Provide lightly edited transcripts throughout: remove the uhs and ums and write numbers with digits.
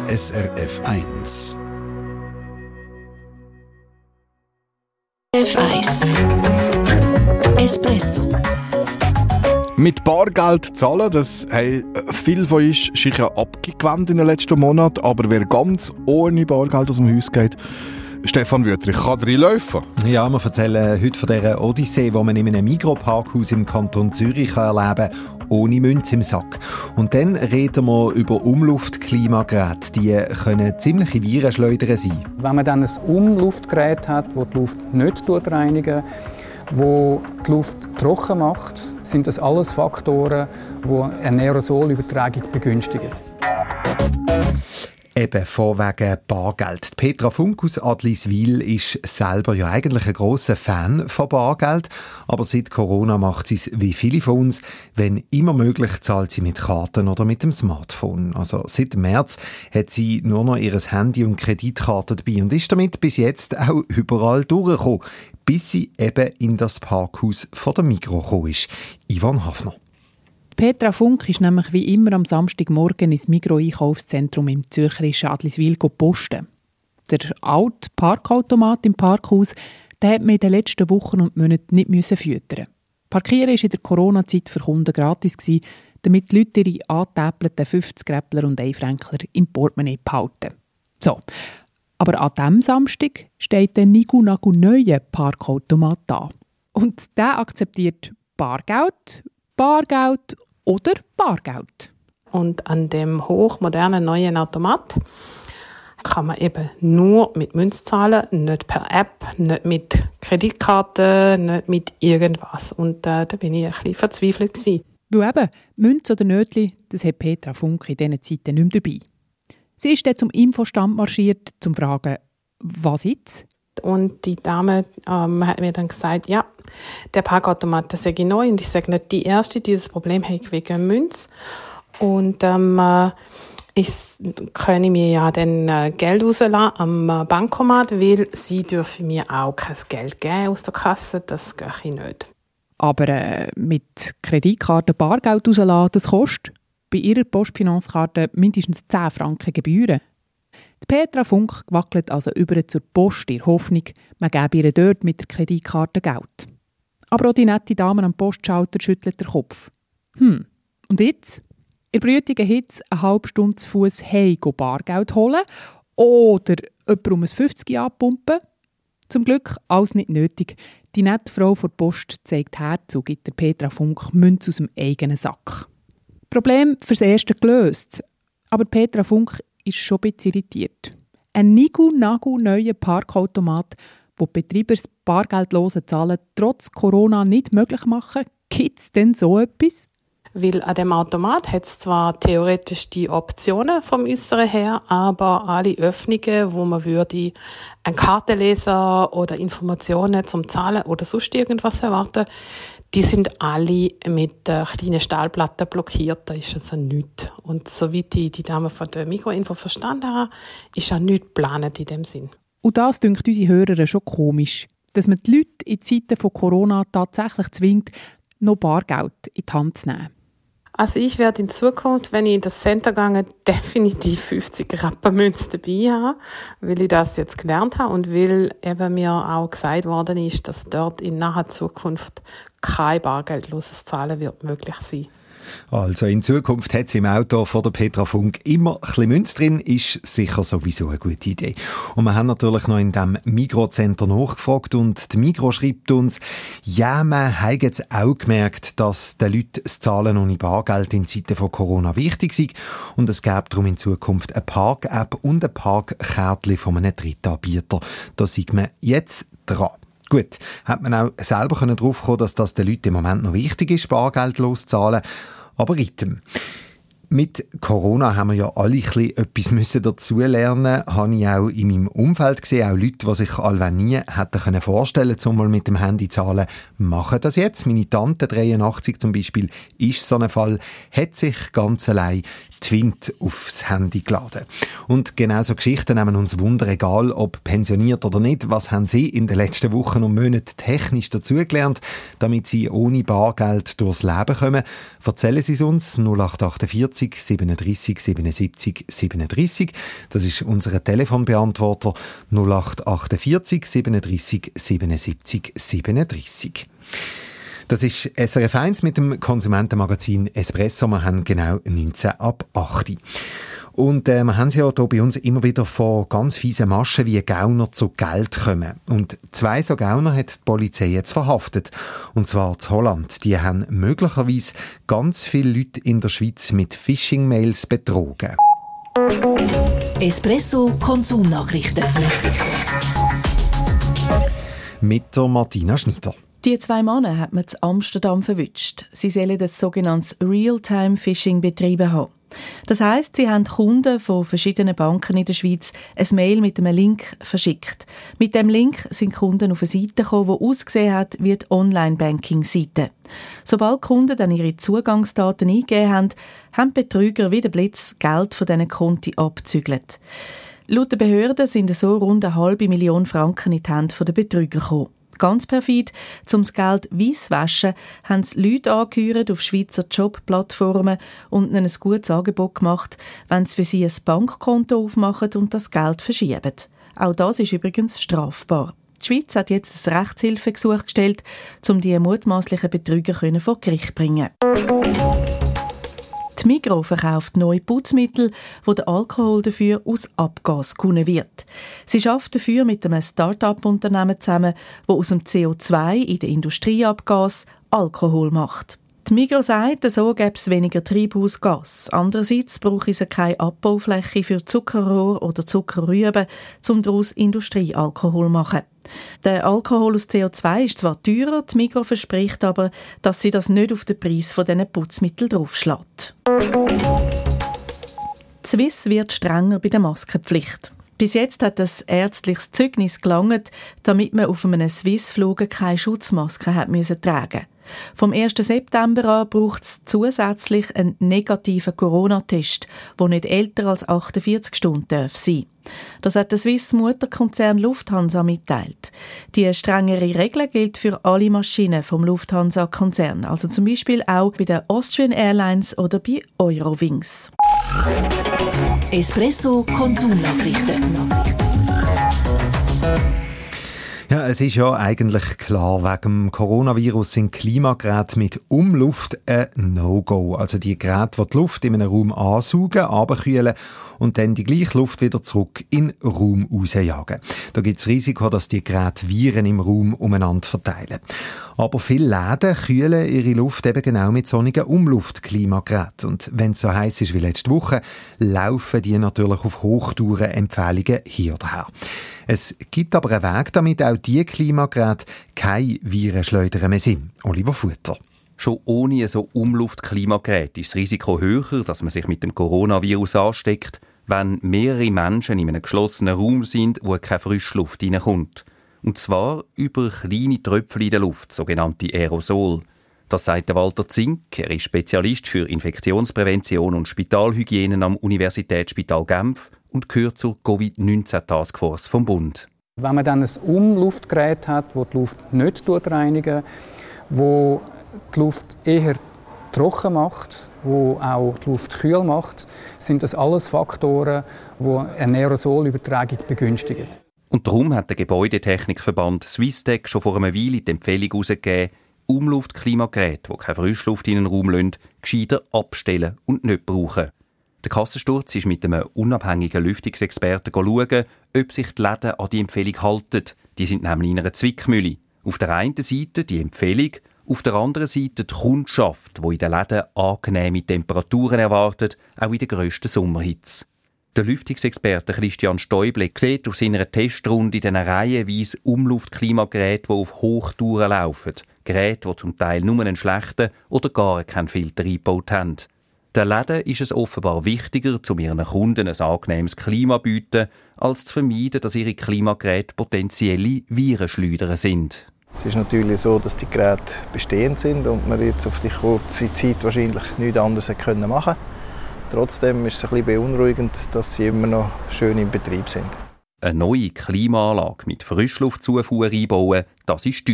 SRF 1. F1 Espresso. Mit Bargeld zahlen, das haben viele von uns sicher abgewandt in den letzten Monaten. Aber wer ganz ohne Bargeld aus dem Haus geht, Stefan Wüttrich, kann reinlaufen? Ja, wir erzählen heute von dieser Odyssee, die man in einem Migros-Parkhaus im Kanton Zürich erleben kann, ohne Münze im Sack. Und dann reden wir über Umluftklimageräte. Die können ziemliche Virenschleudern sein. Wenn man dann ein Umluftgerät hat, das die Luft nicht reinigen, wo die Luft trocken macht, sind das alles Faktoren, die eine Aerosolübertragung begünstigen. Eben von wegen Bargeld. Petra Funk aus Adliswil ist selber ja eigentlich ein grosser Fan von Bargeld. Aber seit Corona macht sie es wie viele von uns. Wenn immer möglich, zahlt sie mit Karten oder mit dem Smartphone. Also seit März hat sie nur noch ihr Handy und Kreditkarte dabei und ist damit bis jetzt auch überall durchgekommen, bis sie eben in das Parkhaus von der Migros gekommen ist. Ivan Hafner. Petra Funk ist nämlich wie immer am Samstagmorgen ins Migros-Einkaufszentrum im zürcherischen Adliswil posten. Der alte Parkautomat im Parkhaus, den hat man in den letzten Wochen und Monaten nicht füttern. Parkieren war in der Corona-Zeit für Kunden gratis, damit die Leute ihre angetäpelten 50-Gräppler und 1-Fränkler im Portemonnaie behalten. So, aber an diesem Samstag steht der Nigu-Nagu neue Parkautomat da. Und der akzeptiert Bargeld oder Bargeld. Und an dem hochmodernen neuen Automat kann man eben nur mit Münze zahlen, nicht per App, nicht mit Kreditkarte, nicht mit irgendwas. Und da bin ich ein bisschen verzweifelt gewesen. Weil eben, Münze oder Nötli, das hat Petra Funk in diesen Zeiten nicht mehr dabei. Sie ist dann zum Infostand marschiert, um zu fragen, was jetzt? Und die Dame hat mir dann gesagt, ja, der Parkautomat, das sei neu und ich sage nicht die Erste, die das Problem hat wegen Münz. Und ich könne mir ja dann Geld rauslassen am Bankomat, weil sie dürfen mir auch kein Geld geben aus der Kasse, das gehe ich nicht. Aber mit Kreditkarte Bargeld rauslassen, das kostet bei ihrer Postfinanzkarte mindestens 10 Franken Gebühren. Die Petra Funk wackelt also über zur Post in der Hoffnung, man gebe ihr dort mit der Kreditkarte Geld. Aber auch die nette Dame am Postschalter schüttelt den Kopf. Und jetzt? In brütigen Hitze eine halbe Stunde zu Fuss Bargeld holen oder jemanden um ein 50 abpumpen? Zum Glück alles nicht nötig. Die nette Frau vor der Post zeigt her und gibt der Petra Funk Münze aus dem eigenen Sack. Problem fürs Erste gelöst. Aber Petra Funk ist schon ein bisschen irritiert. Ein Nigu-Nagu-neuer Parkautomat, wo die Betreiber das bargeldlose Zahlen trotz Corona nicht möglich machen, gibt es denn so etwas? Weil an dem Automat hat es zwar theoretisch die Optionen vom Äußeren her, aber alle Öffnungen, wo man würde eine Karte lesen oder Informationen zum Zahlen oder sonst irgendwas erwarten, die sind alle mit kleinen Stahlplatten blockiert. Da ist also nichts. Und soweit ich die Dame von der Migros-Info verstanden habe, ist auch nichts geplant in dem Sinn. Und das dünkt unsere Hörer schon komisch, dass man die Leute in Zeiten von Corona tatsächlich zwingt, noch Bargeld in die Hand zu nehmen. Also ich werde in Zukunft, wenn ich in das Center gehe, definitiv 50 Rappermünze dabei haben, weil ich das jetzt gelernt habe und weil eben mir auch gesagt worden ist, dass dort in naher Zukunft kein bargeldloses Zahlen wird möglich sein. Also in Zukunft hat es im Auto von der Petra Funk immer ein bisschen Münze drin, ist sicher sowieso eine gute Idee. Und wir haben natürlich noch in diesem Migros-Center nachgefragt und die Migros schreibt uns, ja, man hat jetzt auch gemerkt, dass den Leuten das Zahlen ohne Bargeld in Zeiten von Corona wichtig ist und es gäbe darum in Zukunft eine Park-App und ein Parkkärtchen von einem Drittanbieter. Da sind wir jetzt dran. Gut, hat man auch selber drauf kommen, dass das den Leuten im Moment noch wichtig ist, bargeldlos zu zahlen. Aber Ritem. Mit Corona haben wir ja alle etwas dazulernen müssen. Habe ich auch in meinem Umfeld gesehen, auch Leute, die sich allweil nie hätten vorstellen können, mal mit dem Handy zahlen, machen das jetzt. Meine Tante, 83 zum Beispiel, ist so ein Fall, hat sich ganz allein Twint aufs Handy geladen. Und genau so Geschichten nehmen uns Wunder, egal ob pensioniert oder nicht. Was haben Sie in den letzten Wochen und Monaten technisch dazugelernt, damit Sie ohne Bargeld durchs Leben kommen? Erzählen Sie es uns, 0848 48 37 77 37. Das ist unser Telefonbeantworter 0848 37 77 37. Das ist SRF 1 mit dem Konsumentenmagazin Espresso. Wir haben genau 19 ab 8. Und wir haben es ja hier bei uns immer wieder von ganz fiesen Maschen wie Gauner zu Geld kommen. Und 2 so Gauner hat die Polizei jetzt verhaftet. Und zwar in Holland. Die haben möglicherweise ganz viele Leute in der Schweiz mit Phishing-Mails betrogen. Espresso Konsumnachrichten. Mit der Martina Schneider. Die 2 Männer hat man in Amsterdam verwünscht. Sie sollen das sogenannte Real-Time-Phishing betrieben haben. Das heisst, sie haben Kunden von verschiedenen Banken in der Schweiz ein Mail mit einem Link verschickt. Mit dem Link sind Kunden auf eine Seite gekommen, die ausgesehen hat wie die Online-Banking-Seite. Sobald Kunden dann ihre Zugangsdaten eingegeben haben, haben die Betrüger wie der Blitz Geld von diesen Konten abgezügelt. Laut der Behörden sind so rund 500.000 Franken in die Hände der Betrüger gekommen. Ganz perfid, um das Geld weiss waschen, haben sie Leute angehört auf Schweizer Jobplattformen und ihnen ein gutes Angebot gemacht, wenn sie für sie ein Bankkonto aufmachen und das Geld verschieben. Auch das ist übrigens strafbar. Die Schweiz hat jetzt ein Rechtshilfegesuch gestellt, um die mutmaßlichen Betrüger vor Gericht zu bringen. Die Migros verkauft neue Putzmittel, wo der Alkohol dafür aus Abgas gewonnen wird. Sie arbeitet dafür mit einem Start-up-Unternehmen zusammen, das aus dem CO2 in den Industrieabgas Alkohol macht. Die Migros sagt, so gäbe es weniger Treibhausgas. Andererseits brauche sie keine Abbaufläche für Zuckerrohr oder Zuckerrüben, um daraus Industriealkohol zu machen. Der Alkohol aus CO2 ist zwar teurer, die Migros verspricht aber, dass sie das nicht auf den Preis dieser Putzmittel draufschlägt. Die Swiss wird strenger bei der Maskenpflicht. Bis jetzt hat das ärztliches Zeugnis gelangt, damit man auf einem Swiss-Flug keine Schutzmaske tragen musste. Vom 1. September an braucht es zusätzlich einen negativen Corona-Test, der nicht älter als 48 Stunden sein darf. Das hat der Swiss-Mutterkonzern Lufthansa mitteilt. Die strengere Regel gilt für alle Maschinen vom Lufthansa-Konzern, also zum Beispiel auch bei den Austrian Airlines oder bei Eurowings. Espresso Konsumnachrichten. Ja, es ist ja eigentlich klar, wegen dem Coronavirus sind Klimageräte mit Umluft ein No-Go. Also die Geräte, die die Luft in einem Raum ansaugen, abkühlen und dann die gleiche Luft wieder zurück in den Raum rausjagen. Da gibt es Risiko, dass die Geräte Viren im Raum umeinander verteilen. Aber viele Läden kühlen ihre Luft eben genau mit sonnigen Umluftklimageräten. Und wenn es so heiß ist wie letzte Woche, laufen die natürlich auf Hochtouren Empfehlungen hier oder her. Es gibt aber einen Weg, damit auch diese Klimageräte keine Virenschleudern mehr sind. Oliver Futter. Schon ohne so Umluftklimagerät ist das Risiko höher, dass man sich mit dem Coronavirus ansteckt, wenn mehrere Menschen in einem geschlossenen Raum sind, wo keine Frischluft reinkommt. Und zwar über kleine Tröpfchen in der Luft, sogenannte Aerosol. Das sagt Walter Zink. Er ist Spezialist für Infektionsprävention und Spitalhygiene am Universitätsspital Genf und gehört zur Covid-19-Taskforce vom Bund. Wenn man dann ein Umluftgerät hat, das die Luft nicht reinigen, wo die Luft eher trocken macht, wo auch die Luft kühl macht, sind das alles Faktoren, die eine Aerosolübertragung begünstigen. Und darum hat der Gebäudetechnikverband Swisstec schon vor einer Weile die Empfehlung herausgegeben, Umluftklimageräte, die keine Frischluft in den Raum lassen, gescheiter abstellen und nicht brauchen. Der Kassensturz ist mit einem unabhängigen Lüftungsexperten schauen, ob sich die Läden an die Empfehlung halten. Die sind nämlich in einer Zwickmühle. Auf der einen Seite die Empfehlung, auf der anderen Seite die Kundschaft, die in den Läden angenehme Temperaturen erwartet, auch in der grössten Sommerhitze. Der Lüftungsexperte Christian Stäuble sieht auf seiner Testrunde in diesen reihenweise Umluftklimageräte, die auf Hochtouren laufen. Geräte, die zum Teil nur einen schlechten oder gar keinen Filter eingebaut haben. Den Läden ist es offenbar wichtiger, um ihren Kunden ein angenehmes Klima zu bieten, als zu vermeiden, dass ihre Klimageräte potenzielle Virenschleuder sind. Es ist natürlich so, dass die Geräte bestehend sind und man jetzt auf die kurze Zeit wahrscheinlich nichts anderes machen können. Trotzdem ist es ein bisschen beunruhigend, dass sie immer noch schön im Betrieb sind. Eine neue Klimaanlage mit Frischluftzufuhr einbauen, das ist teuer.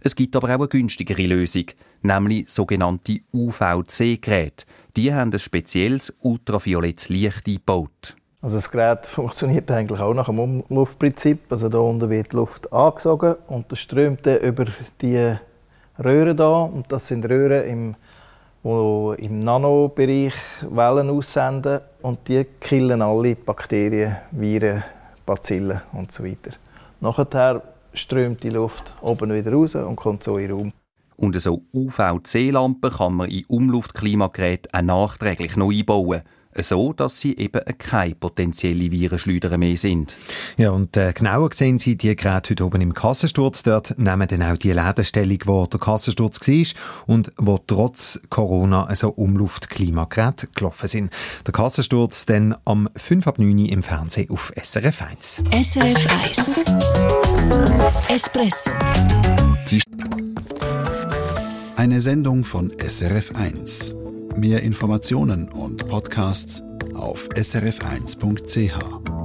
Es gibt aber auch eine günstigere Lösung, nämlich sogenannte UVC-Geräte. Die haben ein spezielles ultraviolettes Licht eingebaut. Also das Gerät funktioniert eigentlich auch nach dem Umluftprinzip. Also hier unten wird die Luft angesogen und das strömt dann über die Röhren da. Und das sind Röhren, die im Nanobereich Wellen aussenden und die killen alle Bakterien, Viren, Bazillen und so weiter. Nachher strömt die Luft oben wieder raus und kommt so in den Raum. Und so UVC-Lampen kann man in Umluftklimageräte auch nachträglich noch einbauen. So, dass sie eben keine potenzielle Virenschleuder mehr sind. Ja, und genauer sehen Sie die Geräte heute oben im Kassensturz. Dort nehmen dann auch die Ladenstellung, wo der Kassensturz war und wo trotz Corona so Umluftklimageräte gelaufen sind. Der Kassensturz dann am 5 ab 9 Uhr im Fernsehen auf SRF 1. SRF 1 Espresso. Eine Sendung von SRF 1. Mehr Informationen und Podcasts auf srf1.ch.